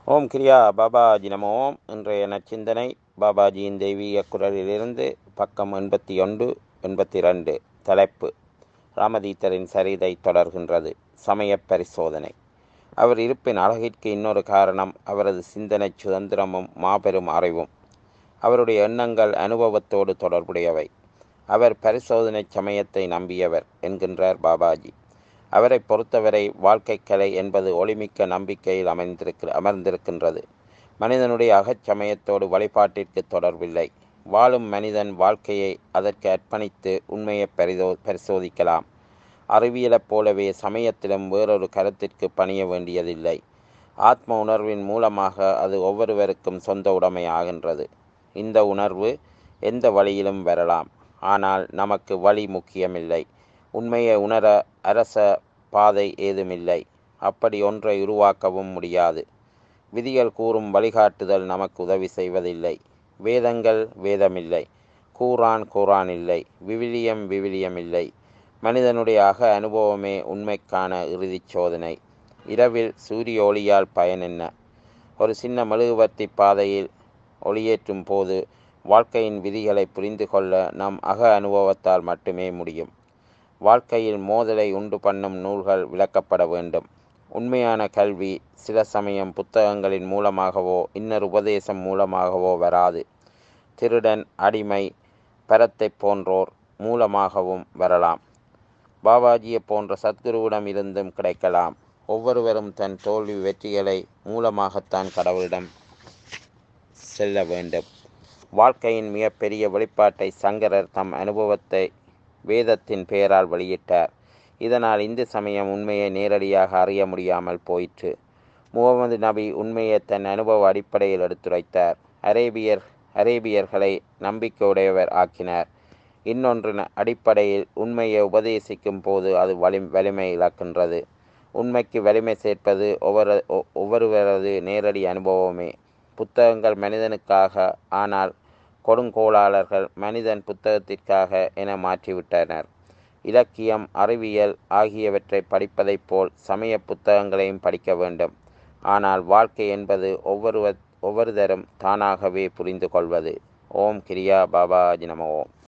ஓம் கிரியா பாபாஜி நமோ. இன்றைய நச்சிந்தனை பாபாஜியின் தெய்வீக குரலிலிருந்து பக்கம் 81 82. தலைப்பு: ராமதீத்தரின் சரிதை தொடர்கின்றது. சமயப் பரிசோதனை. அவர் இருப்பின் அழகிற்கு இன்னொரு காரணம் அவரது சிந்தனை சுதந்திரமும் மாபெரும் அறிவும். அவருடைய எண்ணங்கள் அனுபவத்தோடு தொடர்புடையவை. அவர் பரிசோதனை சமயத்தை நம்பியவர் என்கின்றார் பாபாஜி. அவரை பொறுத்தவரை வாழ்க்கை கலை என்பது ஒளிமிக்க நம்பிக்கையில் அமர்ந்திருக்கின்றது. மனிதனுடைய அகச்சமயத்தோடு வழிபாட்டிற்கு தொடர்பில்லை. வாழும் மனிதன் வாழ்க்கையை அதற்கு அர்ப்பணித்து உண்மையை பரிசோதிக்கலாம். அறிவியலைப் போலவே சமயத்திலும் வேறொரு கருத்திற்கு பணிய வேண்டியதில்லை. ஆத்ம உணர்வின் மூலமாக அது ஒவ்வொருவருக்கும் சொந்த உடைமையாகின்றது. இந்த உணர்வு எந்த வழியிலும் வரலாம். ஆனால் நமக்கு வழி முக்கியமில்லை. உண்மையை உணர அரச பாதை ஏதுமில்லை. அப்படி ஒன்றை உருவாக்கவும் முடியாது. விதிகள் கூறும் வழிகாட்டுதல் நமக்கு உதவி செய்வதில்லை. வேதங்கள் வேதமில்லை. குர்ஆன் இல்லை. விவிலியம் இல்லை. மனிதனுடைய அக அனுபவமே உண்மைக்கான இறுதிச் சோதனை. இரவில் சூரிய ஒளியால் பயன் என்ன? ஒரு சின்ன மெழுகுவர்த்தி பாதையில் ஒளியேற்றும் போது வாழ்க்கையின் விதிகளை புரிந்து கொள்ள நம் அக அனுபவத்தால் மட்டுமே முடியும். வாழ்க்கையில் மோதலை உண்டு பண்ணும் நூல்கள் விளக்கப்பட வேண்டும். உண்மையான கல்வி சில சமயம் புத்தகங்களின் மூலமாகவோ இன்னொரு உபதேசம் மூலமாகவோ வராது. திருடன், அடிமை, பரத்தை போன்றோர் மூலமாகவும் வரலாம். பாபாஜியை போன்ற சத்குருவிடம் இருந்தும் கிடைக்கலாம். ஒவ்வொருவரும் தன் தோல்வி வெற்றிகளை மூலமாகத்தான் கடவுளிடம் செல்ல வேண்டும். வாழ்க்கையின் மிகப்பெரிய வெளிப்பாட்டை சங்கரர் தம் அனுபவத்தை வேதத்தின் பெயரால் வெளியிட்டார். இதனால் இந்து சமயம் உண்மையை நேரடியாக அறிய முடியாமல் போயிற்று. முகமது நபி உண்மையை தன் அனுபவ அடிப்படையில் எடுத்துரைத்தார். அரேபியர்களை நம்பிக்கையுடையவர் ஆக்கினார். இன்னொன்றின் அடிப்படையில் உண்மையை உபதேசிக்கும் போது அது வலிமை இழக்கின்றது. உண்மைக்கு வலிமை சேர்ப்பது ஒவ்வொருவரது நேரடி அனுபவமே. புத்தகங்கள் மனிதனுக்காக, ஆனால் கொடுங்கோளாளர்கள் மனிதன் புத்தகத்திற்காக என மாற்றிவிட்டனர். இலக்கியம், அறிவியல் ஆகியவற்றை படிப்பதைப் போல் சமய புத்தகங்களையும் படிக்க வேண்டும். ஆனால் வாழ்க்கை என்பது ஒவ்வொருத்தரும் தானாகவே புரிந்து கொள்வது. ஓம் கிரியா பாபாஜி நமோ.